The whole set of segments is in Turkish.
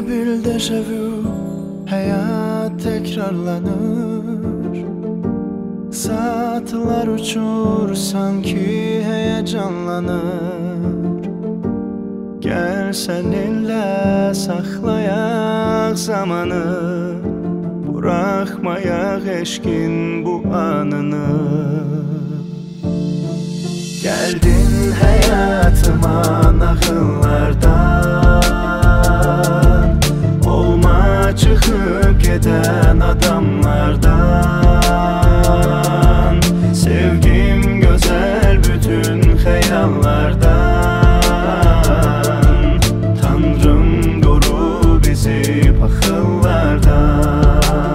bil dejavu, hayat tekrarlanır. Saatler uçur sanki heyecanlanır. Gel seninle saklayak zamanı, bırakmayak eşkin bu anını. Geldin hayatıma nağıllardan, olma çıkıp giden adamlardan. Sevgim güzel bütün hayallardan. Tanrım koru bizi pakıllardan.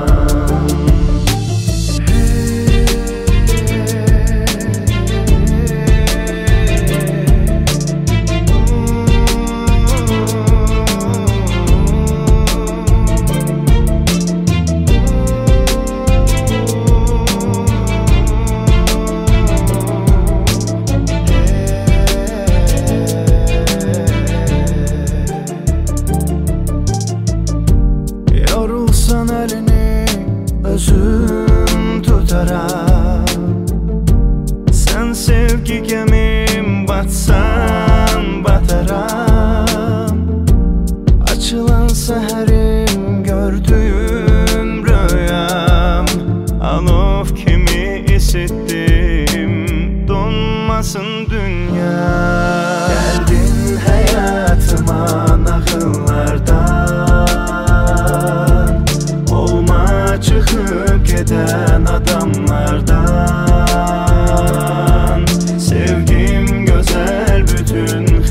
Yorulsan elini özüm tutaram. Sen sevgi gemim batsan bataram. Açılan seherim gördüğüm rüyam. Alov kimi isittim, donmasın dünya. Geldin hayatıma nağıllardan, olma çıkıp giden adamlardan. Sevgim güzel bütün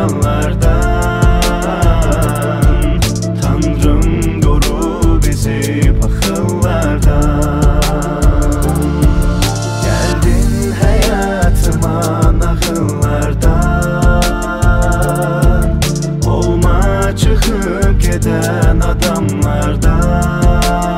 hayallardan. Tanrım koru bizi pakıllardan. Geldin hayatıma nağıllardan, olma çıkıp giden adamlardan.